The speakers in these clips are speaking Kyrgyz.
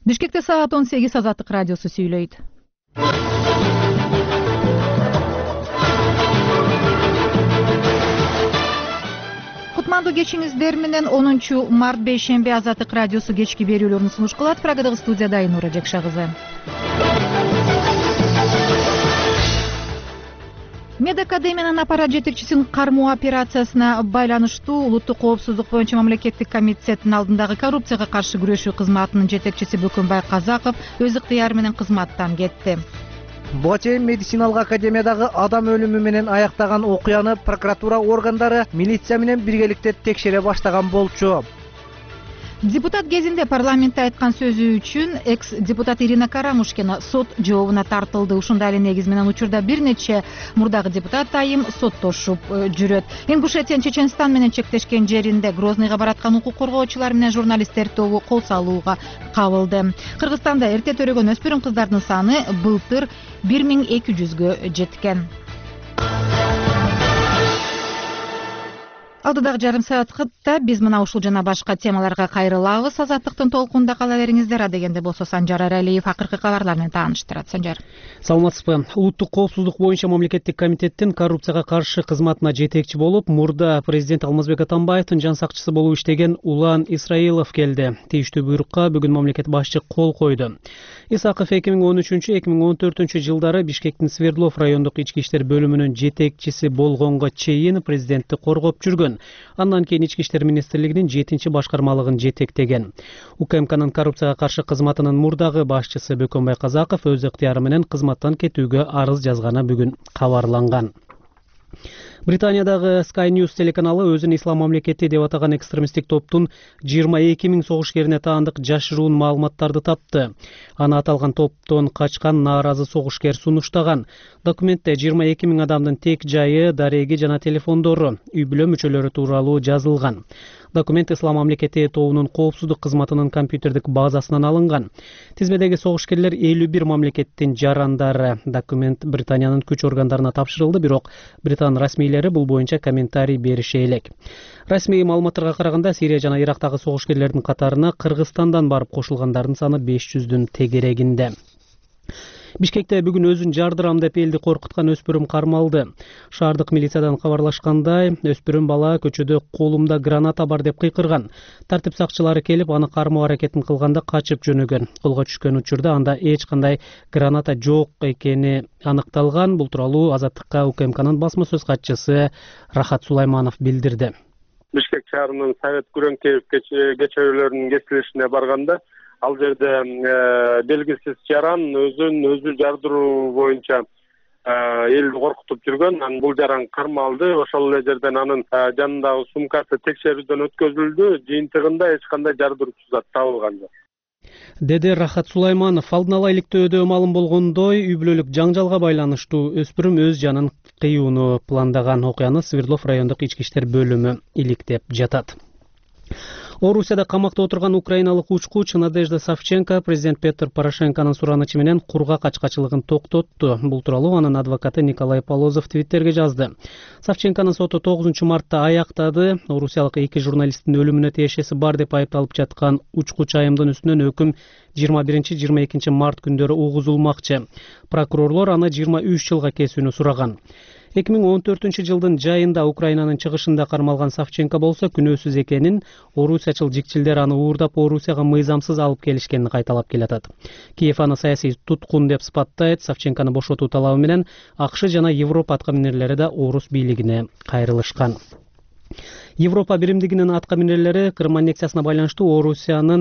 Бишкекте саат 18 Азаттык радиосу сүйлөйт. Кутмандуу кечиңиздер менен 10 март бейшемби Азаттык радиосу кечки берүүлөрүн сунуш кылат. Прагадагы студияда Айнура Жекша кызы. Медакадемиянын аппарат жетекчисин кармоо операциясына байланыштуу улуттук коопсуздук боюнча мамлекеттик комитеттин алдындагы коррупцияга каршы күрөшүү кызматынын жетекчиси Бөкөнбай Казаков өз ыктыяры менен кызматтан кетти. Буга чейин медициналык академиядагы адам өлүмү менен аяктаган окуяны прокуратура органдары милиция менен биргеликте текшере баштаган болчу. Депутат кезинде парламентте айткан сөзү үчүн экс-депутат Ирина Карамушкина сот жообуна тартылды. Ушундай эле негиз менен учурда бир нече мурдагы депутат айым соттошуп жүрөт. Ингушетиянын Чеченстан менен чектешкен жеринде Грозныйга бараткан укук коргоочулар менен журналисттер тобу кол салууга кабылды. Кыргызстанда эрте төрөгөн өспүрүм кыздардын саны былтыр 1200гө жеткен. Алдыдагы жарым саатта биз мына ушул жана башка темаларга кайрылабыз. Азаттыктын толкунда кала бериңиздер. Адегенде болсо Санжар Аралиев акыркы кабарлар менен тааныштырат. Санжар. Саламатсызбы. Улуттук коопсуздук боюнча мамлекеттик комитеттин коррупцияга каршы кызматына жетекчи болуп, мурда президент Алмазбек Атамбаевдин жан сакчысы болуп иштеген Улан Исраилов келди. Тийиштүү буйрукка бүгүн мамлекет башчы кол койду. Исаков 2013-2014 жылдары Бишкектин Свердлов райондук ички иштер бөлүмүнүн жетекчиси болгонго чейин президентти коргоп жүргөн. Андан кийин Ички иштер министрлигинин 7-чи башкармалыгын жетектеген. УКМКнын коррупцияга каршы кызматынын мурдагы башчысы Бөкөнбай Казаков өз ыктыяры менен кызматтан кетүүгө арыз жазганы бүгүн кабарланган. Британиядагы Sky News телеканалы өзүн ислам мамлекети деп атаган экстремисттик топтун 22 000 согушкерине таандык жашыруун маалыматтарды тапты. Аны аталган топтон качкан нааразы согушкер сунуштаган. Документте 22 000 адамдын тек жайы, дареги жана телефондору, үй бүлө мүчөлөрү тууралуу жазылган. Документ ислам мамлекети тобунун коопсуздук кызматынын компьютердик базасынан алынган. Тизмедеги согушкерлер 51 мамлекеттин жарандары. Документ Британиянын күч органдарына тапшырылды, бирок Британ расмийлери бул боюнча комментарий бериши элек. Расмий маалыматтарга караганда Сирия жана Ирактагы согушкерлердин катарына Кыргызстандан барып кошулгандардын саны 500-дүн тегерегинде. Бишкекте бүгүн өзүн жардырам деп элди коркуткан өспүрүм кармалды. Шаардык милициядан кабарлашкандай, өспүрүм бала көчөдө колумда граната бар деп кыйкырган. Тартип сакчылары келип, аны кармоо аракетин кылганда качып жөнөгөн. Колго түшкөн учурда анда эч кандай граната жок экени аныкталган. Бул тууралуу Азаттыкка УКМКнын басма сөз катчысы Рахат Сулайманов билдирди. Бишкек шаарынын Совет Күрөңтеев кечөөлөрүнүн кесилишине барганда ал жерде белгисиз жаран өзү жардыруу боюнча элди коркутуп жүргөн. Бул жаран кармалды. Ошол эле жерден анын жанындагы сумкасы текшерүүдөн өткөзүлдү. Жыйынтыгында эч кандай жардыруучу зат табылган жок, деди Рахат Сулайманов. Алдын ала иликтөөдө маалым болгондой, үй бүлөлүк жаңжалга байланыштуу өспүрүм өз жанын кыюуну пландаган. Окуяны Свердлов райондук ички иштер бөлүмү иликтеп жатат. Орусияда камакта отурган украиналык учкуч Надежда Савченко президент Петр Порошенконун суранычы менен кургак ачкачылыгын токтотту. Бул тууралуу анын адвокаты Николай Полозов Твиттерге жазды. Савченконун соту 9 мартта аяктады. Орусиялык 2 журналисттин өлүмүнө тиешеси бар деп айыпталып жаткан учкуч айымдын үстүнөн өкүм 21-22 март күндөрү угузулмакчы. Прокурорлор аны 23 жылга кесүүнү сураган. 2014 жылдын жайында Украинанын чыгышында кармалган Савченко болсо күнөөсүз экенин, орусиячыл жикчилдер аны уурдап Орусияга мыйзамсыз алып келишкенин кайталап келатат. Киев аны саясий туткун деп сыпаттайт. Савченкону бошотуу талабы менен АКШ жана Европа аткаминерлери да орус бийлигине кайрылышкан. Европа биримдигинин аткаминерлери Крым аннексиясына байланыштуу Орусиянын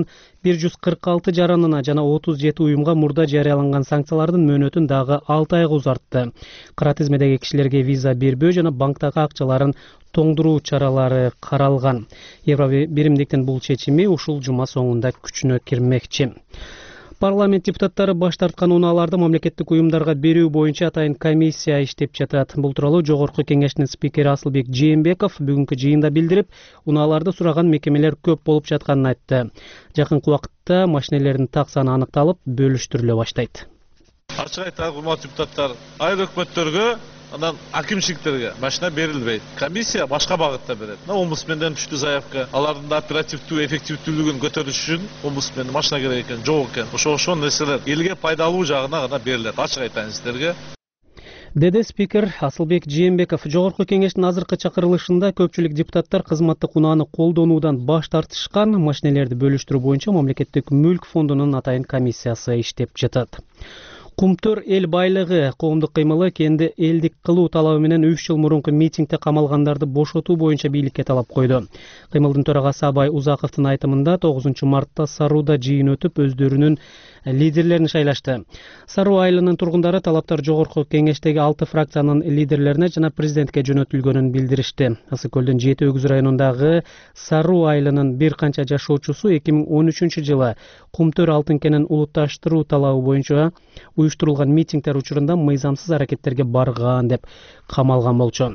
146 жаранына жана 37 уюмга мурда жарыяланган санкциялардын мөөнөтүн дагы 6 айга узартты. Кара тизмедеги кишилерге виза бербөө жана банктагы акчаларын тоңдуруу чаралары каралган. Европа биримдиктин бул чечими ушул жума соңунда күчүнө кирмекчи. Парламент депутаттары баш тарткан унааларды мамлекеттик уюмдарга берүү боюнча атайын комиссия иштеп жатат. Бул тууралуу Жогорку Кеңештин спикери Асылбек Жээнбеков бүгүнкү жыйында билдирип, унааларды сураган мекемелер көп болуп жатканын айтты. Жакынкы убакытта машинелердин так саны аныкталып, бөлүштүрүлө баштайт. Ачык айтканда, урматтуу депутаттар, айыл өкмөттөргө анан акимчиликтерге машина берилбейт. Комиссия башка багытта берет. Омбудсменден түштү заявка. Алардын да оперативдүү, эффективдүүлүгүн көтөрүш үчүн омбудсмендин машина керек экен, жок экен. Ошол нерселер элге пайдалуу жагына гана берилет. Ачык айтайын сиздерге. Деди спикер Асылбек Жээнбеков. Жогорку кеңештин азыркы чакырылышында көпчүлүк депутаттар кызматтык унааны колдонуудан баш тартышкан, машинелерди бөлүштүрүү боюнча мамлекеттик мүлк фондунун атайын комиссиясы иштеп жатат. Кумтөр эл байлыгы коомдук кыймылы кенди элдик кылуу талабы менен 3 жыл мурунку митингде камалгандарды бошотуу боюнча бийликке талап койду. Кыймылдын төрагасы Абай Узаковдун айтымында 9 мартта Саруда жыйын өтүп өздөрүнүн лидерлерин шайлашты. Саруу айылынын тургундары талаптар жогорку кеңештеги 6 фракциянын лидерлерине жана президентке жөнөтүлгөнүн билдиришти. Ысык көлдүн 7 өгүз районундагы Саруу айылынын бир канча жашоочусу 2013 жылы Кумтөр алтын кенин улутташтыруу талабы боюнча уюштурулган митингдер учурунда мыйзамсыз аракеттерге барган деп камалган болчу.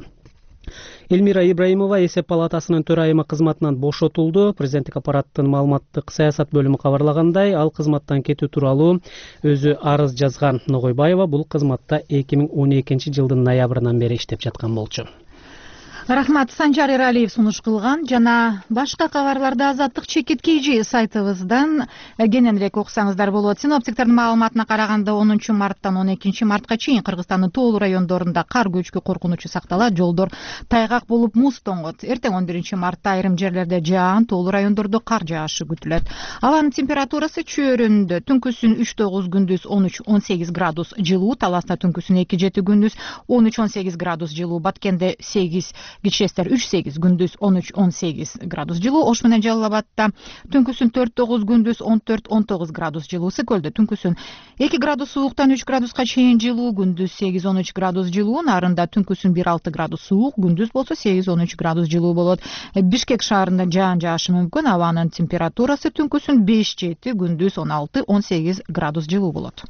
Элмира Ибраимова эсеп палатасынын төрайымы кызматынан бошотулду. Президенттик аппараттын маалыматтык саясат бөлүмү кабарлагандай, ал кызматтан кетүү тууралуу өзү арыз жазган. Ногойбаева бул кызматта 2012 жылдын ноябрынан бери иштеп жаткан болчу. Рахмат. Санжар Эралиев сунуш кылган жана башка кабарларды Азаттык чекит KG сайтыбыздан кененирээк окусаңыздар болот. Синоптиктердин маалыматына караганда 10 марттан 12 мартка чейин Кыргызстандын тоолуу райондорунда кар көчкү коркунучу сакталат, жолдор тайгак болуп муз тоңот. Эртең 11 мартта айрым жерлерде жаан, тоолуу райондордо кар жаашы күтүлөт. Абанын температурасы чөйрөндө түнкүсүн 3-9 күндүз 13-18 градус жылуу, Таласта түнкүсүн 2-7 күндүз 13-18 градус жылуу, Баткенде 8, Кичестер 3-8 күндүз 13-18 градус жылуу, Ош менен Жалал Абадта түнкүсүн 4-9 күндүз 14-19 градус жылуу, Сыкөлдө түнкүсүн 2 градус сууктан 3 градуска чейин жылуу, күндүз 8-13 градус жылуу, Нарында түнкүсүн 1-6 градус суук, күндүз болсо 8-13 градус жылуу болот. Бишкек шаарында жаан жаашы мүмкүн, абанын температурасы түнкүсүн 5-7, күндүз 16-18 градус жылуу болот.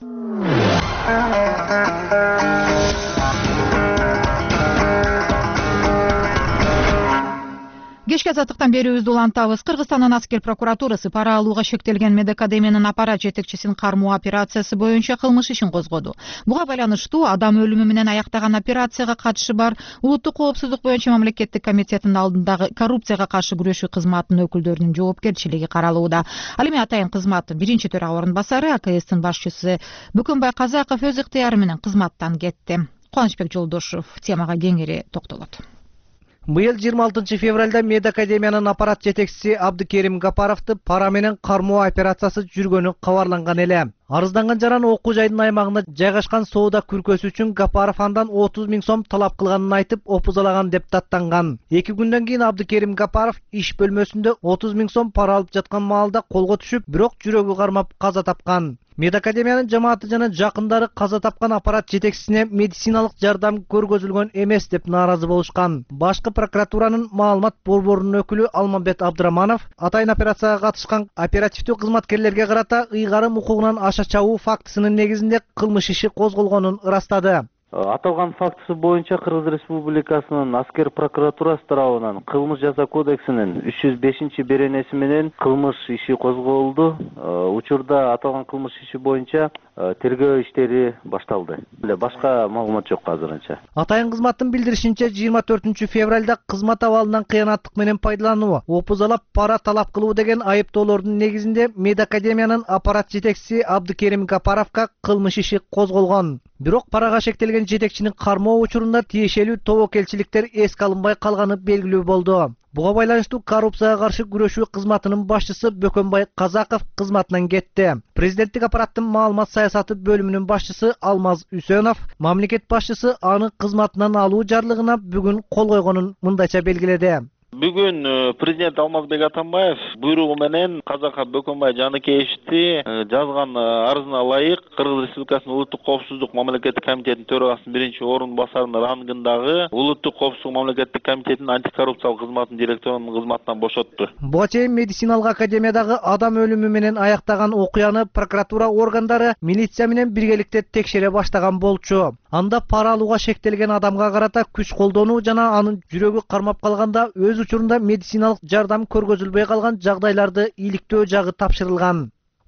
Кечки азаттыктан берүүбүздү улантабыз. Кыргызстандын аскер прокуратурасы пара алууга шектелген Медакадемиянын аппарат жетекчисин кармоо операциясы боюнча кылмыш ишин козгоду. Буга байланыштуу адам өлүмү менен аяктаган операцияга катышы бар Улуттук коопсуздук боюнча мамлекеттик комитетинин алдындагы коррупцияга каршы күрөшүү кызматынын өкүлдөрүнүн жоопкерчилиги каралууда. Ал эми атайын кызматтын биринчи төрага орун басары АКСтин башчысы Бөкөнбай Казаков өз ыктыяры менен кызматтан кетти. Кубанычбек Жолдошов темага кеңири токтолот. Быйыл 26 февралда Медакадемиянын аппарат жетекчиси Абдыкерим Гапаровду пара менен кармоо операциясы жүргөнү кабарланган эле. Арызданган жаран окуу жайдын аймагында жайгашкан соода күркөсү үчүн Гапаров андан 30 000 сом талап кылганын айтып опузалаган деп даттанган. 2 күндөн кийин Абдыкерим Гапаров иш бөлмөсүндө 30 000 сом пара алып жаткан маалда колго түшүп, бирок жүрөгү кармап каза тапкан. Медакадемиянын жамааты жана жакындары каза тапкан аппарат жетекчисине медициналык жардам көргөзүлгөн эмес деп нааразы болушкан. Башкы прокуратуранын маалымат борборунун өкүлү Алмамбет Абдыраманов атайын операцияга катышкан оперативдүү кызматкерлерге карата ыйгарым укугунан аша чабуу фактысынын негизинде кылмыш иши козголгонун ырастады. Аталган фактысы боюнча Кыргыз Республикасынын аскер прокуратурасы тарабынан кылмыш жаза кодексинин 305 беренеси менен кылмыш иши козголду. Учурда аталган кылмыш иши боюнча тергөө иштери башталды. Башка маалымат жок азырынча. Атайын кызматтын билдиришинче 24 февралда кызмат абалынан кыянаттык менен пайдалануу, опузалап пара талап кылуу деген айыптоолордун негизинде Медакадемиянын аппарат жетекчиси Абдыкерим Гапаровго кылмыш иши козголгон. Бирок парага шектелген жетекчинин кармоо учурунда тиешелүү тобокелчиликтер эске алынбай калганы белгилүү болду. Буга байланыштуу коррупцияга каршы күрөшүү кызматынын башчысы Бөкөнбай Казаков кызматынан кетти. Президенттик аппараттын маалымат саясаты бөлүмүнүн башчысы Алмаз Үсөнов мамлекет башчысы аны кызматынан алуу жарлыгына бүгүн кол койгонун мындайча белгиледи. Бүгүн президент Алмазбек Атамбаев буйругу менен Казаков Бөкөнбай Жаныкеевичти жазган арызына ылайык Кыргыз Республикасынын Улуттук коопсуздук мамлекеттик комитетинин төрагасынын биринчи орун басарынын рангындагы Улуттук коопсуздук мамлекеттик комитетинин антикоррупциялык кызматынын директорунун кызматынан бошотту. Буга чейин медициналык академиядагы адам өлүмү менен аяктаган окуяны прокуратура органдары милиция менен биргеликте текшере баштаган болчу. Анда пара алууга шектелген адамга карата күч колдонуу жана анын жүрөгү кармап калганда өз учурунда медициналык жардам көргөзүлбөй калган жагдайларды иликтөө жагы тапшырылган.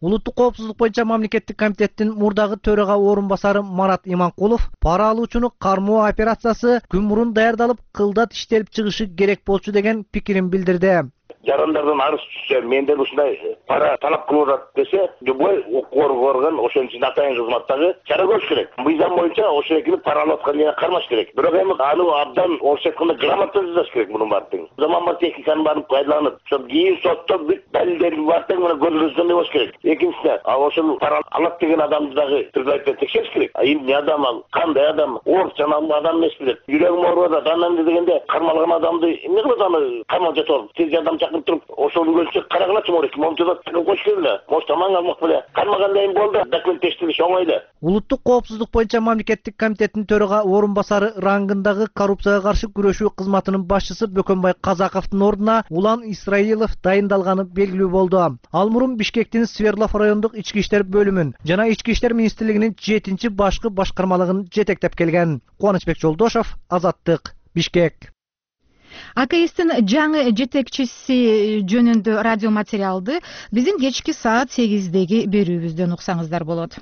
Улуттук коопсуздук боюнча мамлекеттик комитеттин мурдагы төрага орун басары Марат Иманкулов пара алуучуну кармоо операциясы күн мурун даярдалып, кылдат иштелип чыгышы керек болчу деген пикирин билдирди. Жарандардан арыз түссе, менден ушундай пара талап кылып атат десе, любой укук орган ошон үчүн атайын кызматтагы чара көрүш керек. Мыйзам боюнча ошол экини пара алып аткан жерге кармаш керек. Бирок эми аны абдан орусча айтканда грамотно жазыш керек мунун баардыгын. Заманбап техниканы баарын пайдаланып, ошол кийин сотто бүт далилдерди баардыгын менен көздөй болуш керек. Экинчиси, ошол пара алат деген адамды дагы предварительно текшериш керек. Эмне адам ал, кандай адам, ооруп жанагы адам эмес билет. Жүрөгүм ооруп атат, анан дегенде кармалган адамды эмне кылат аны камалга жатып, тез жардам чакырып туруп, ошол өлчөк карагалачы морек, момчуда кош келе, мош таман алмак беле. Кармагандай болду, документ тештириш оңой эле. Улуттук коопсуздук боюнча мамлекеттик комитеттин төрага орун басары рангындагы коррупцияга каршы күрөшүү кызматынын башчысы Бөкөнбай Казаковдун ордуна Улан Исраилов дайындалганы белгилүү болду. Ал мурун Бишкектин Свердлов райондук ички иштер бөлүмүн жана ички иштер министрлигинин 7-чи башкы башкармалыгын жетектеп келген. Кубанычбек Жолдошов, Азаттык, Бишкек. АКСтин жаңы жетекчиси жөнүндө радио материалды биздин кечки саат 8деги берүүбүздөн уксаңыздар болот.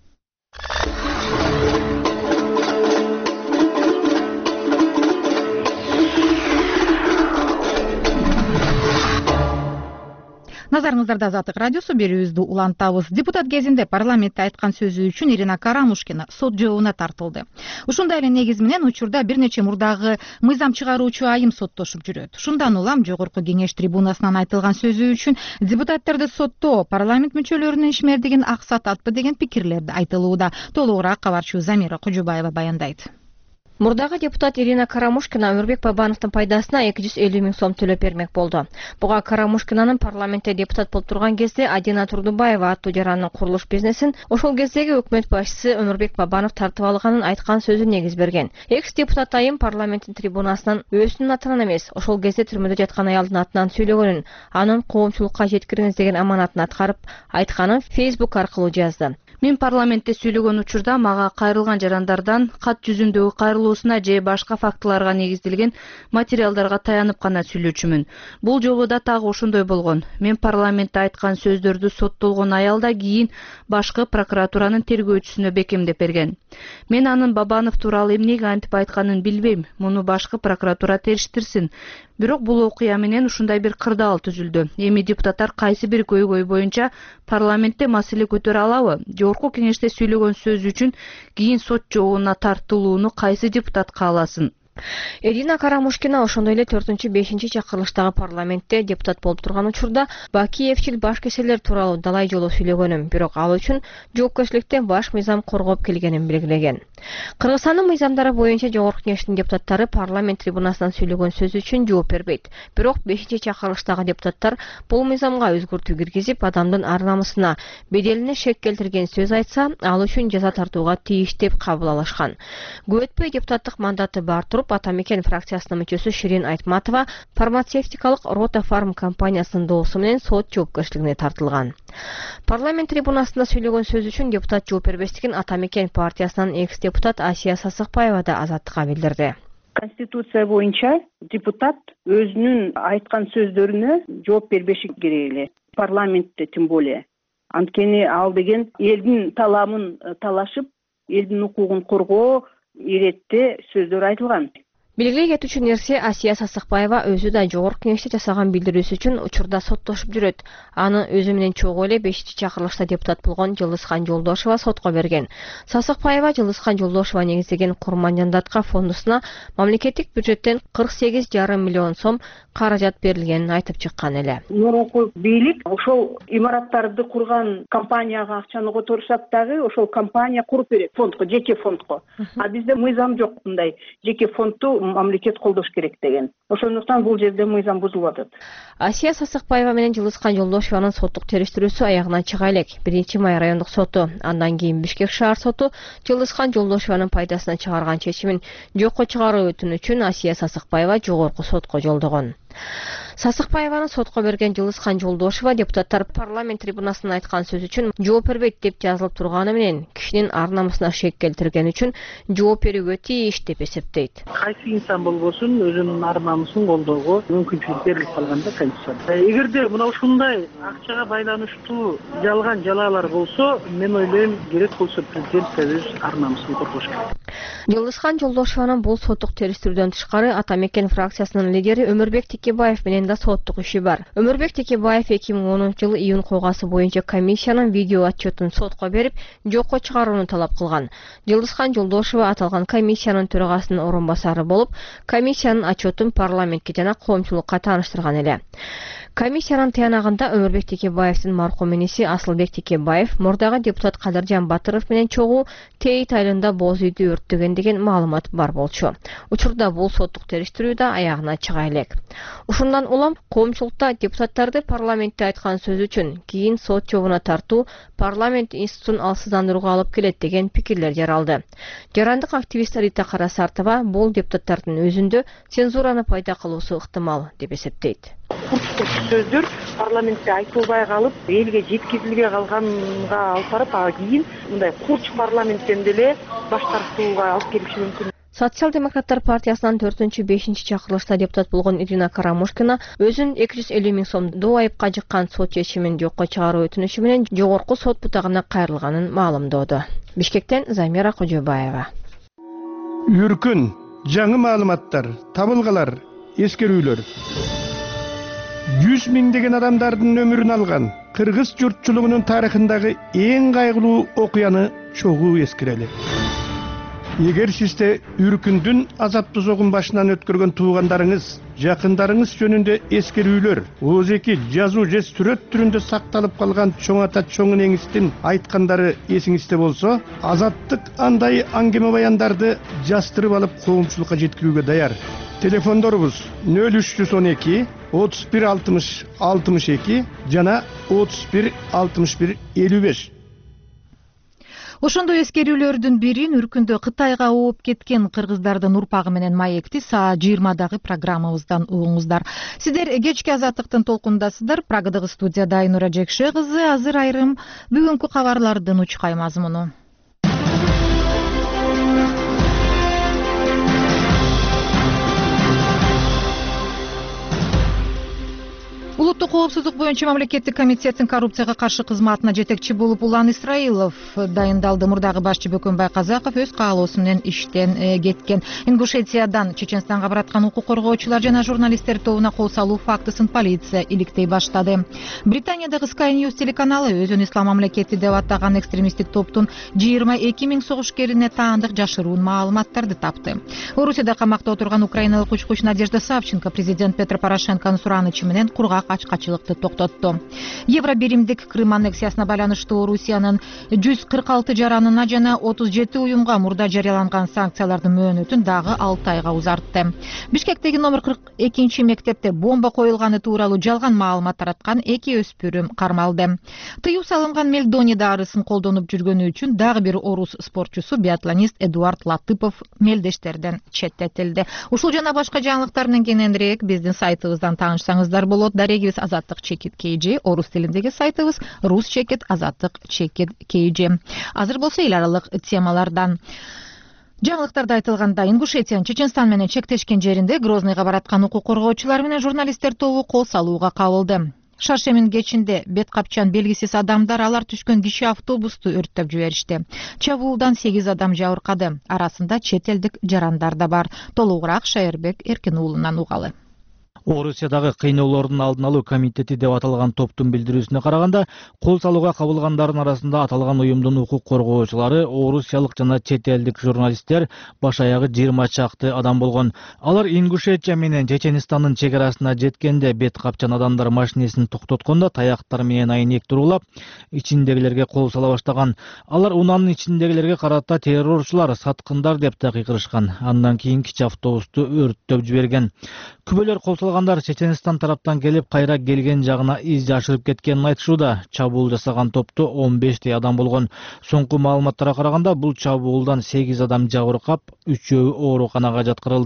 Назарыңыздарда Азаттык радиосу, берүүбүздү улантабыз. Депутат кезинде парламентте айткан сөзү үчүн Ирина Карамушкина сот жообуна тартылды. Ушундай эле негиз менен учурда бир нече мурдагы мыйзам чыгаруучу айым соттошуп жүрөт. Ушундан улам жогорку кеңеш трибунасынан айтылган сөзү үчүн депутаттарды соттоо парламент мүчөлөрүнүн ишмердигин аксататпы деген пикирлерди айтылууда. Толугураак кабарчы Замира Кожубаева баяндайт. Мурдагы депутат Ирина Карамушкина Өмүрбек Бабановдун пайдасына 250 миң сом төлөп бермек болду. Буга Карамушкинанын парламентте депутат болуп турган кезде Адина Турдубаева аттуу жарандын курулуш бизнесин ошол кездеги өкмөт башчысы Өмүрбек Бабанов тартып алганын айткан сөзү негиз берген. Экс-депутат айым парламенттин трибунасынан өзүнүн атынан эмес, ошол кезде түрмөдө жаткан аялдын атынан сүйлөгөнүн, анын коомчулукка жеткириңиз деген аманатын аткарып айтканын Facebook аркылуу жазды. Мен парламентте сүйлөгөн учурда мага кайрылган жарандардан кат жүзүндөгү кайрылуусуна же башка фактыларга негизделген материалдарга таянып гана сүйлөчүмүн. Бул жолу да так ошондой болгон. Мен парламентте айткан сөздөрдү соттолгон аял да кийин башкы прокуратуранын тергөөчүсүнө бекемдеп берген. Мен анын Бабанов тууралуу эмнеге антип айтканын билбейм. Муну башкы прокуратура териштирсин. Бирок бул окуя менен ушундай бир кырдаал түзүлдү. Эми депутаттар кайсы бир көйгөй боюнча парламентте маселе көтөрө алабы? Жогорку кеңеште сүйлөгөн сөз үчүн кийин сот жообуна тартылууну кайсы депутат кааласын? Ирина Карамушкина ошондой эле 4-5 чакырылыштагы парламентте депутат болуп турган учурда Бакиевчил баш кеселер тууралуу далай жолу сүйлөгөнүм, бирок ал үчүн жоопкерчиликтен баш мыйзам коргоп келгенин белгилеген. Кыргызстандын мыйзамдары боюнча жогорку кеңештин депутаттары парламент трибунасынан сүйлөгөн сөз үчүн жооп бербейт. Бирок 5-чакырылыштагы депутаттар бул мыйзамга өзгөртүү киргизип, адамдын ар намысына, беделине шек келтирген сөз айтса, ал үчүн жаза тартууга тийиш деп кабыл алышкан. Көп өтпөй депутаттык мандаты бар туруп Атамекен фракциясынын мүчөсү Ширин Айтматова фармацевтикалык Рота Фарм компаниясынын доосу менен сот жоопкерчилигине тартылган. Парламент трибунасында сүйлөгөн сөз үчүн депутат жооп бербестигин Атамекен партиясынын экс-депутат Асия Сасыкбаева да Азаттыкка билдирди. Конституция боюнча депутат өзүнүн айткан сөздөрүнө жооп бербеши керек эле. Парламентте тем более. Анткени ал деген элдин таламын талашып, элдин укугун коргоо иретте сөздөр айтылган. Белгилей кетүүчү нерсе, Асия Сасыкбаева өзү да жогорку кеңеште жасаган билдирүүсү үчүн учурда соттошуп жүрөт. Аны өзү менен чогуу эле 5-чакырылышта депутат болгон Жылысхан Жолдошова сотко берген. Сасыкбаева Жылысхан Жолдошова негиздеген Курман Жандатка фондусуна мамлекеттик бюджеттен 48,5 миллион сом каражат берилгенин айтып чыккан эле. Мурунку бийлик ошол имараттарды курган компанияга акчаны которушат дагы ошол компания куруп берет фондко, жеке фондко. А бизде мыйзам жок мындай жеке фондду мамлекет колдош керек деген. Ошондуктан бул жерде мыйзам бузулуп атат. Асия Сасыкбаева менен Жылысхан Жолдошованын соттук териштирүүсү аягына чыга элек. 1-май райондук соту, андан кийин Бишкек шаар соту Жылысхан Жолдошованын пайдасына чыгарган чечимин жокко чыгаруу өтүнүчүн Асия Сасыкбаева жогорку сотко жолдогон. Сасыкбаеваны сотко берген Жылысхан Жолдошева депутаттар парламент трибунасынан айткан сөз үчүн жооп бербейт деп жазылып турганы менен кишинин ар намысына шек келтирген үчүн жооп берүүгө тийиш деп эсептейт. Кайсы инсан болбосун өзүнүн ар намысын колдоого мүмкүнчүлүк берилип калган да Конституцияда. Эгерде мына ушундай акчага байланыштуу жалган жалаалар болсо, мен ойлойм керек болсо президент өз ар намысын коргош керек. Жылысхан Жолдошеванын бул соттук териштирүүдөн тышкары Ата Мекен фракциясынын лидери Өмүрбек Текебаев менен да соттук иши бар. Өмүрбек Текебаев 2010-жылы июнь койгасы боюнча комиссиянын видео отчетун сотко берип, жокко чыгарууну талап кылган. Жылысхан Жолдошева аталган комиссиянын төрагасынын орун басары болуп, комиссиянын отчетун парламентке жана коомчулукка тааныштырган эле. Комиссиянын тыянагында Өмүрбек Текебаевдин маркум иниси Асылбек Текебаев мурдагы депутат Кадыржан Батыров менен чогуу Тейит айылында боз үйдү өрттөгөн деген маалымат бар болчу. Учурда бул соттук териштирүү да аягына чыга элек. Ушундан улам коомчулукта депутаттарды парламентте айткан сөз үчүн кийин сот жообуна тартуу парламент институтун алсыздандырууга алып келет деген пикирлер жаралды. Жарандык активист Рита Карасартова бул депутаттардын өзүндө цензураны пайда кылуусу ыктымал деп эсептейт. Сөздөр парламентте айтылбай калып, элге жеткизилбей калганга алып барып, кийин мындай курч парламенттен деле баш тартууга алып келиши мүмкүн. Социал-демократтар партиясынан 4-5 чакырылышта депутат болгон Ирина Карамушкина өзүн 250 000 сом доо айыпка жыккан сот чечимин жокко чыгаруу өтүнүшү менен жогорку сот бутагына кайрылганын маалымдооду. Бишкектен Замира Кожобаева. Үркүн, жаңы маалыматтар, табылгалар, эскерүүлөр. 100 миңдеген адамдардын өмүрүн алган кыргыз журтчулугунун тарыхындагы эң кайгылуу окуяны чогуу эскерели. Эгер сизде Үркүндүн азаптуу согун башынан өткөргөн туугандарыңыз, жакындарыңыз жөнүндө эскерүүлөр, ооз-эки жазуу же сүрөт түрүндө сакталып калган чоң ата чоң энеңиздин айткандары эсиңизде болсо, Азаттык андай аңгеме баяндарды жастырып алып коомчулукка жеткирүүгө даяр. Телефондорубуз 0312 31 60 62 жана 31 61 55. Ошондой эскерүүлөрдүн бирин Үркүндө Кытайга ооп кеткен кыргыздардын урпагы менен маекти саат 20-дагы программабыздан угуңуздар. Сиздер кечки Азаттыктын толкундасыздар. Прагадагы студияда Айнура Жекше кызы. Азыр айрым бүгүнкү кабарлардын учкай мазмуну. Улуттук коопсуздук боюнча мамлекеттик комитеттин коррупцияга каршы кызматына жетекчи болуп Улан Исраилов дайындалды. Мурдагы башчы Бөкөнбай Казаков өз каалоосу менен иштен кеткен. Ингушетиядан Чеченстанга бараткан укук коргоочулар жана журналисттер тобуна кол салуу фактысын полиция иликтей баштады. Британиядагы Sky News телеканалы өзүн ислам мамлекети деп атаган экстремисттик топтун 22 000 согушкерине таандык жашыруун маалыматтарды тапты. Орусияда камакта отурган украиналык учкуч Надежда Савченко президент Петро Порошенконун суранычы менен кургак ачкачылыкты токтотту. Евробиримдик Крым аннексиясына байланыштуу Орусиянын 146 жаранына жана 37 уюмга мурда жарыяланган санкциялардын мөөнөтүн дагы 6 айга узартты. Бишкектеги номер 42 мектепте бомба коюлганы тууралуу жалган маалымат тараткан 2 өспүрүм кармалды. Тыюу салынган Мельдони дарысын колдонуп жүргөнү үчүн дагы бир орус спортчусу биатлонист Эдуард Латыпов мелдештерден четтетилди. Ушул жана башка жаңылыктар менен кененирээк биздин сайтыбыздан таанышсаңыздар болот. Дарегибиз Азаттык чекит KG, орус тилиндеги сайтыбыз рус чекит Азаттык чекит KG. Азыр болсо эл аралык темалардан. Жаңылыктарда айтылгандай, Ингушетиянын Чеченстан менен чектешкен жеринде Грозныйга бараткан укук коргоочулар менен журналисттер тобу кол салууга кабылды. Шаршемин кечинде бет капчан белгисиз адамдар алар түшкөн киши автобусту өрттөп жиберишти. Чабуулдан 8 адам жабыркады. Арасында чет элдик жарандар да бар. Толугураак Шайырбек Эркин уулунан угалы. Орусиядагы кыйноолордун алдын алуу комитети деп аталган топтун билдирүүсүнө караганда, кол салууга кабылгандардын арасында аталган уюмдун укук коргоочулары, орусиялык жана чет элдик журналисттер баш аягы 20 чакты адам болгон. Алар Ингушетия менен Чеченстандын чек арасына жеткенде бет капчан адамдар машинесин токтоткондо таяктар менен айнек турулап, ичиндегилерге кол сала баштаган. Алар унаанын ичиндегилерге карата террорчулар, саткындар деп такыйкырышкан. Андан кийин кичи автобусту өрттөп жиберген. Күбөлөр кол салгандар Чеченстан тараптан келип, кайра келген жагына из жашырып кеткенин айтышууда. Чабуул жасаган топто 15 адам болгон. Соңку маалыматтарга караганда, бул чабуулдан 8 адам жабыркап, 3-өө ооруканага жаткырылды.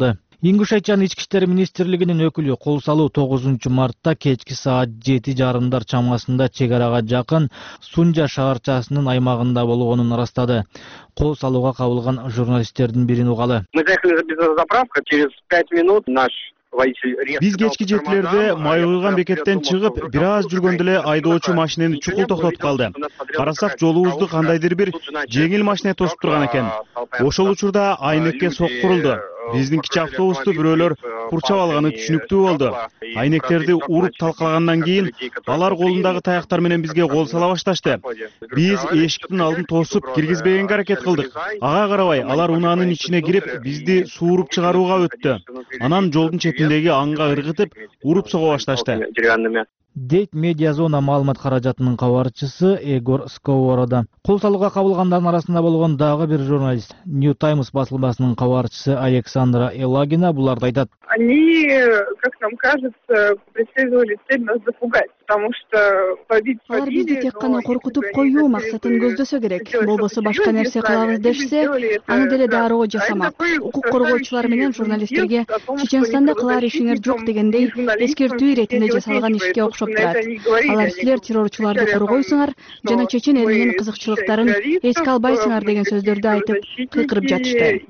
Ингушетиянын ички иштер министрлигинин өкүлү кол салуу 9 мартта кечки саат 7:30 чамасында чек арага жакын Сунжа шаарчасынын аймагында болгонун ырастады. Кол салууга кабылган журналисттердин бирин угалы. Мы заехали за бензозаправкой, через 5 минут наш Биз кечки жетилерде май куйган бекеттен чыгып, бир аз жүргөндө эле айдоочу машинени чукул токтотуп калды. Карасак, жолубузду кандайдыр бир жеңил машина тосуп турган экен. Ошол учурда айнекке соккурулду. Биздин кичи автобусту бирөөлөр курчап алганы түшүнүктүү болду. Айнектерди уруп талкалагандан кийин алар колундагы таяктар менен бизге кол сала башташты. Биз эшиктин алдын тосуп киргизбегенге аракет кылдык. Ага карабай алар унаанын ичине кирип бизди сууруп чыгарууга өттү. Анан жолдун четиндеги аңга ыргытып, уруп сого башташты. Дейт Медиазона маалымат каражатынын кабарчысы Егор Сковорода. Кол салууга кабылгандардын арасында болгон дагы бир журналист, New Times басылмасынын кабарчысы Александра Елагина буларды айтат. Они, как нам кажется, преследовали цель нас запугать, потому что побить алар бизди тек кана коркутуп коюу максатын көздөсө керек. Болбосо башка нерсе кылабыз дешсе, аны деле дароо жасамак. Укук коргоочулар менен журналисттерге Чеченстанда кылар ишиңер жок дегендей эскертүү иретинде жасалган ишке окшоп турат. Алар силер террорчуларды коргойсуңар жана чечен элинин кызыкчылыктарын эске албайсыңар деген сөздөрдү айтып кыйкырып жатышты.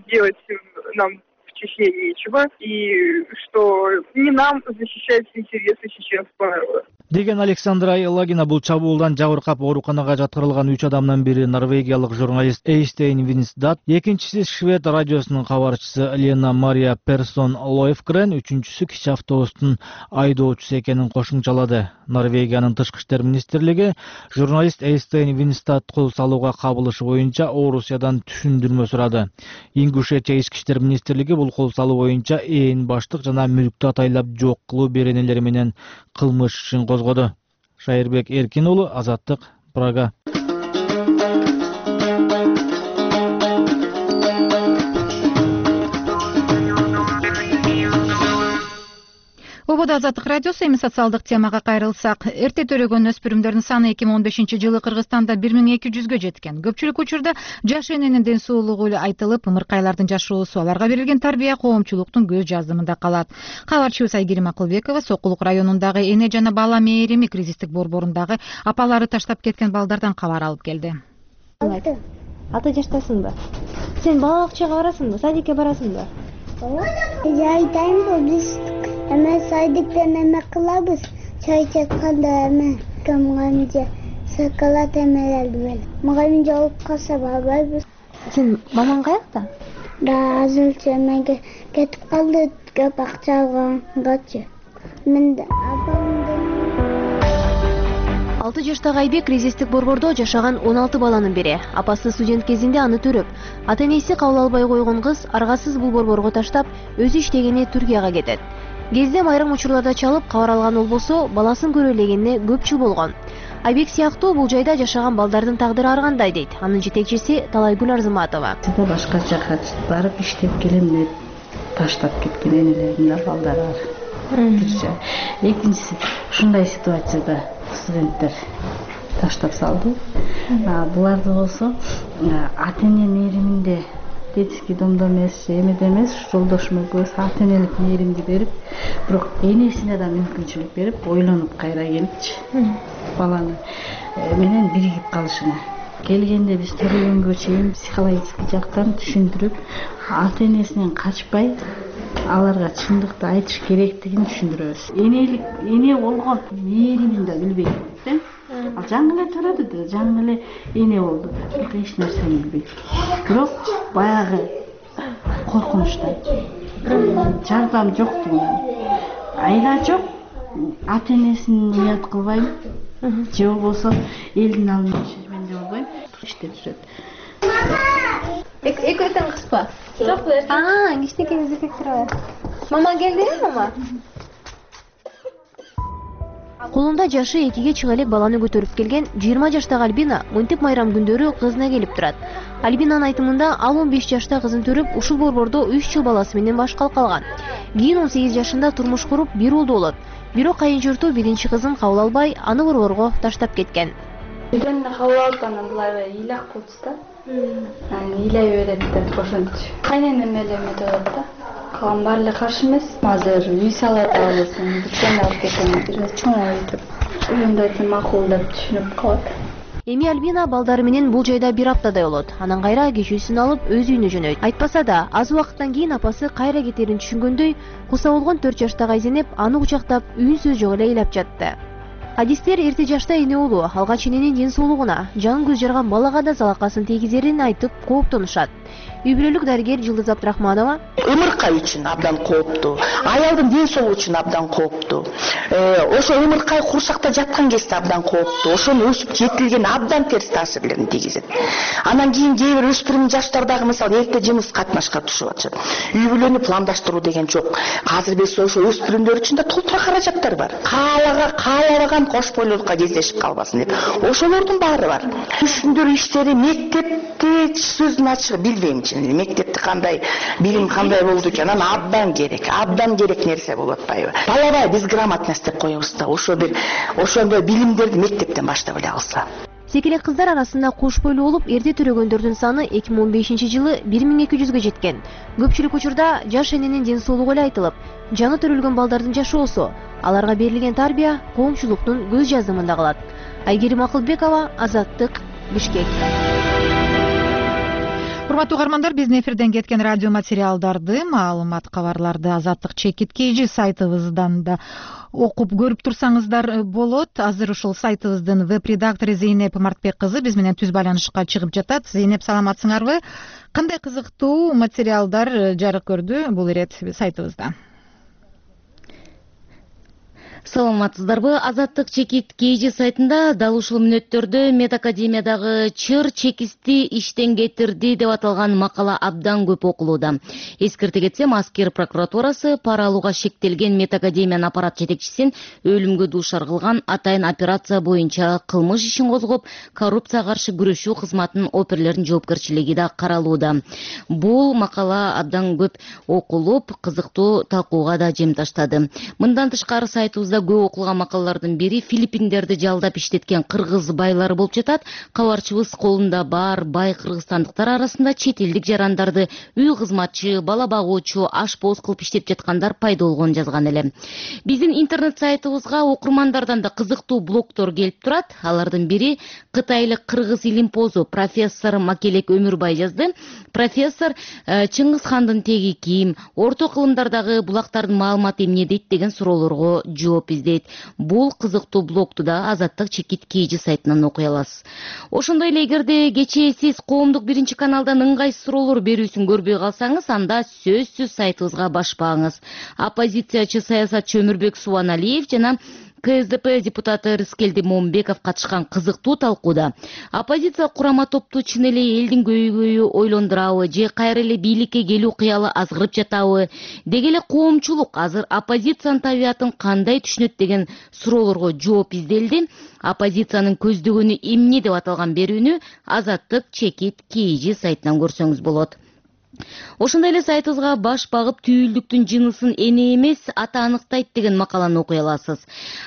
Нечего, и что не нам защищать интересы чеченского народа. Деген Александра Елагина бул чабуулдан жабыркап ооруканага жаткырылган 3 адамдын бири норвегиялык журналист Эйстейн Винсдат, экинчиси швед радиосунун кабарчысы Лена Мария Персон Лойфгрен, үчүнчүсү кичи автобустун айдоочусу экенин кошумчалады. Норвегиянын тышкы иштер министрлиги журналист Эйстейн Винсдат кол салууга кабылышы боюнча Орусиядан түшүндүрмө сурады. Ингушетия ички иштер министрлиги бул кол салуу боюнча ээн баштык жана мүлктү атайлап жок кылуу беренелери менен кылмыш ишин козгоду. Шайырбек Эркин уулу, Азаттык, Прага. Обода Азаттык радиосу. Эми социалдык темага кайрылсак, эрте төрөгөн өспүрүмдөрдүн саны 2015 жылы Кыргызстанда 1200-гө жеткен. Көпчүлүк учурда жаш эненин ден соолугу эле айтылып, ымыркайлардын жашоосу, аларга берилген тарбия коомчулуктун көз жазымында калат. Кабарчыбыз Айгерим Акылбекова Сокулук районундагы эне жана бала мээрими кризистик борборундагы апалары таштап кеткен балдардан кабар алып келди. 6 жаштасыңбы? Сен бала бакчага барасыңбы? Садикке барасыңбы? Я айтайын, биз эме садиктен эме кылабыз, чай чакканда эме камганже шоколад эмелерди бел. Мугалим жолуп калса барбайбыз. Сен мамаң каякта? Да, азырча эмеге кетип калды, бакчагачы. Мен апамдын 6 жаштагы Айбек кризистик борбордо жашаган 16 баланын бири. Апасы студент кезинде аны төрөп, ата-энеси кабыл албай койгон кыз аргасыз бул борборго таштап, өзү иштегени Түркияга кетет. Кездем айрым учурларда чалып кабар алган болбосо, баласын көрө элегенине көп жыл болгон. Айбек сыяктуу бул жайда жашаган балдардын тагдыры ар кандай дейт анын жетекчиси Талайгүл Арзыматова. Башка жака барып иштеп келем деп таштап кеткен энелердин да балдары бар. Экинчиси ушундай ситуацияда студенттер таштап салды. Буларды болсо ата-эне мээриминде детский домдо эмес, эмеде эмес, жолдошум экөөбүз ата-энелик мээримди берип, бирок энесине да мүмкүнчүлүк берип, ойлонуп кайра келипчи баланы менен биригип калышына. Келгенде биз төрөгөнгө чейин психологический жактан түшүндүрүп, ата-энесинен качпай, аларга чындыкты айтыш керектигин түшүндүрөбүз. Эне болгон мээримин да билбейт да. Ал жаңы эле төрөдү да, жаңы эле эне болду. Бирок эч нерсени билбейт. Бирок баягы коркунучтай. Жардам жок деген. Айла жок. Ата-энесин уят кылбайм. Же болбосо элдин алдында менде болбойм. Иштеп жүрөт. Экөө тең кызба? Жок, кичинекей зекектер бар. Мама келдиби, мама? Колунда жашы 2ге чыга элек баланы көтөрүп келген 20 жаштагы Альбина мынтип майрам күндөрү кызына келип турат. Альбинанын айтымында ал 15 жашта кызын төрүп, ушул борбордо 3 жыл баласы менен баш калкалган. Кийин 18 жашында турмуш куруп, бир уулду болот. Бирок кайын журту биринчи кызын кабыл албай, аны борборго таштап кеткен. Биден кабыл алган булар ыйлак болчу да. Ыйлай берет деп ошончу. Кайненем эле эмете болот да. калган баары эле каршы эмес. Азыр үй салып атабыз, бүткөндө алып кетем, бир чоң өйтүп. Ошондо айтсам макул деп түшүнүп калат. Эми Альбина балдары менен бул жайда бир аптадай болот. Анан кайра кечүүсүн алып өз үйүнө жөнөйт. Айтпаса да, аз убакыттан кийин апасы кайра кетерин түшүнгөндөй, куса болгон 4 жаштагы Айзенеп аны кучактап, үйүнсөз жок эле ыйлап жатты. Адистер эрте жашта эне уулу алгач эненин ден соолугуна, жан көз жарган балага да залакасын тийгизерин айтып кооптонушат. Үй бүлөлүк дарыгер Жылдыз Абдрахманова: ымыркай үчүн абдан кооптуу, аялдын ден соолугу үчүн абдан кооптуу. Ошо ымыркай курсакта жаткан кезде абдан кооптуу. Ошону өсүп жетилген абдан терс таасирлерин тийгизет. Анан кийин кээ бир өспүрүм жаштардагы мисалы эрте жымыс катнашка түшүп атышат. Үй бүлөнү пландаштыруу деген жок. Азыр биз ошо өспүрүмдөр үчүн да толтура каражаттар бар. Каалаган кош бойлуулукка кездешип калбасын деп. Ошолордун баары бар. Үстүндөр иштери мектепте сөздүн ачыгы билбейм. Мектепте кандай билим кандай болду экен, анан абдан керек нерсе болуп атпайбы? Балабай биз грамотность деп коебуз да, ошондой билимдерди мектептен баштап эле алса. Секелек кыздар арасында кош бойлуу болуп эрте төрөгөндөрдүн саны 2015-жылы 1200-гө жеткен. Көпчүлүк учурда жаш эненин ден соолугу эле айтылып, жаны төрөлгөн балдардын жашоосу, аларга берилген тарбия коомчулуктун көз жазымында калат. Айгерим Акылбекова, Азаттык, Бишкек. Урматтуу угармандар, биздин эфирден кеткен радио материалдарды, маалымат кабарларды Азаттык чекит KG сайтыбыздан да окуп көрүп турсаңыздар болот. Азыр ушул сайтыбыздын веб-редактору Зейнеп Мартбек кызы биз менен түз байланышка чыгып жатат. Зейнеп, саламатсыңарбы? Кандай кызыктуу материалдар жарык көрдү бул ирет сайтыбызда? Саламатсыздарбы? Азаттык чекит KG сайтында дал ушул мүнөттөрдө медакадемиядагы чыр чекисти иштен кетирди деп аталган макала абдан көп окулууда. Эскерте кетсем, Аскер прокуратурасы пара алууга шектелген медакадемиянын аппарат жетекчисин өлүмгө дуушар кылган атайын операция боюнча кылмыш ишин козгоп, коррупцияга каршы күрөшүү кызматынын оперлеринин жоопкерчилиги да каралууда. Бул макала абдан көп окулуп, кызыктуу талкууга да жем таштады. Мындан тышкары сайтыбызда көп окулган макалалардын бири Филиппиндерди жалдап иштеткен кыргыз байлары болуп жатат. Кабарчыбыз колунда бар бай кыргызстандыктар арасында чет элдик жарандарды үй кызматчы, бала багуучу, ашпоз кылып иштеп жаткандар пайда болгонун жазган эле. Биздин интернет сайтыбызга окурмандардан да кызыктуу блогдор келип турат. Алардын бири кытайлык кыргыз илимпозу профессор Макелек Өмүрбай жазды. Профессор Чыңгыз хандын теги ким, орто кылымдардагы булактардын маалыматы эмне дейт деген суроолорго жооп издейт. Бул кызыктуу блогду да Азаттык чекит KG сайтынан окуй аласыз. Ошондой эле эгерде кечээ сиз коомдук биринчи каналдан ыңгайсыз суроолор берүүсүн көрбөй калсаңыз, анда сөзсүз сайтыбызга башпаңыз. Оппозициячы саясатчы Өмүрбек Субаналиев жана КСДП депутаты Рыскелди Момбеков катышкан кызыктуу талкууда оппозиция курама топту чын эле элдин көйгөйү ойлондурабы же кайра эле бийликке келүү кыялы азгырып жатабы, деги эле коомчулук азыр оппозициянын табиятын кандай түшүнөт деген суроолорго жооп изделди. Оппозициянын көздөгөнү эмне деп аталган берүүнү Азаттык чекит KG сайтынан көрсөңүз болот. Ошондой эле сайтыбызга баш багып түйүлдүктүн жынысын эне эмес ата аныктайт деген макаланы окуй аласыз.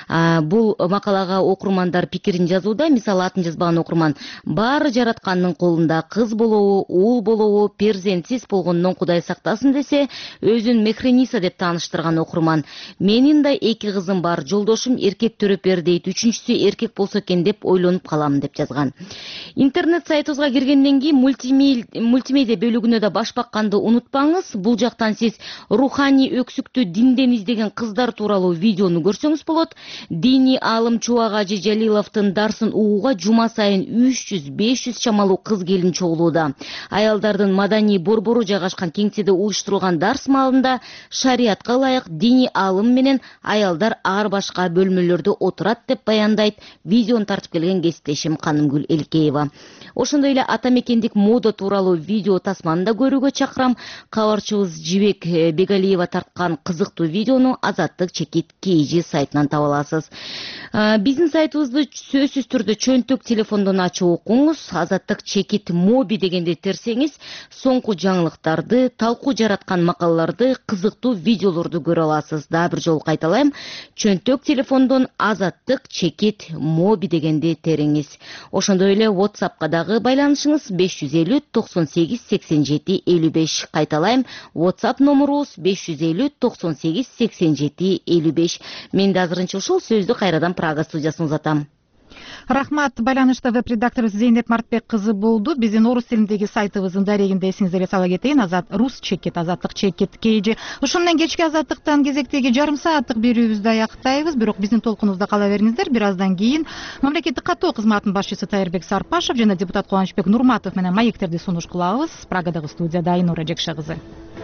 Бул макалага окурмандар пикирин жазууда. Мисалы, атын жазбаган окурман: баары жараткандын колунда, кыз болобу, уул болобу, перзентсиз болгондон Кудай сактасын десе, өзүн Мехрениса деп тааныштырган окурман. Менин да 2 кызым бар, жолдошум эркек төрөп бер дейт, үчүнчүсү эркек болсо экен деп ойлонуп калам деп жазган. Интернет сайтыбызга киргенден кийин мультимедиа бөлүгүнө да баш бакканды унутпаңыз. Бул жактан сиз руханий өксүктү динден издеген кыздар тууралуу видеону көрсөңүз болот. Диний аалым Чубак Ажы Жалиловдун дарсын угууга жума сайын 300-500 чамалуу кыз келин чогулууда. Аялдардын маданий борбору жайгашкан кеңседе уюштурулган дарс маалында шариатка ылайык диний аалым менен аялдар ар башка бөлмөлөрдө отурат деп баяндайт видеону тартып келген кесиптешим Канымгүл Элкеева. Ошондой эле ата мекендик мода тууралуу видео тасманы да көрүүгө чакырам. Кабарчыбыз Жибек Бегалиева тарткан кызыктуу видеону Азаттык чекит KG сайтынан таба аласыз. Биздин сайтыбызды сөзсүз түрдө чөнтөк телефондон ачып окуңуз. Азаттык чекит моби дегенде терсеңиз, соңку жаңылыктарды, талкуу жараткан макалаларды, кызыктуу видеолорду көрө аласыз. Дагы бир жолу кайталайм. Чөнтөк телефондон Азаттык чекит моби дегенди териңиз. Ошондой эле WhatsAppка дагы байланышыңыз 550 98 87 55. Кайталайм, WhatsApp номерубуз 550 98 87 55. Мен да азырынча ушул сөздү кайрадан Прага студиясына узатам. Рахмат. Байланышта веб-редакторубуз Зейнеп Мартбек кызы болду. Биздин орус тилиндеги сайтыбыздын дарегинде эсиңизге сала кетейин. Рус чекит, азаттык чекит KG. Ушун менен кечки азаттыктан кезектеги жарым сааттык берүүбүздү аяктайбыз. Бирок биздин толкунубузда кала бериңиздер. Бир аздан кийин мамлекеттик каттоо кызматынын башчысы Тайырбек Сарпашев жана депутат Кубанычбек Нурматов менен маектерди сунуш кылабыз. Прагадагы студияда Айнура Жекше кызы.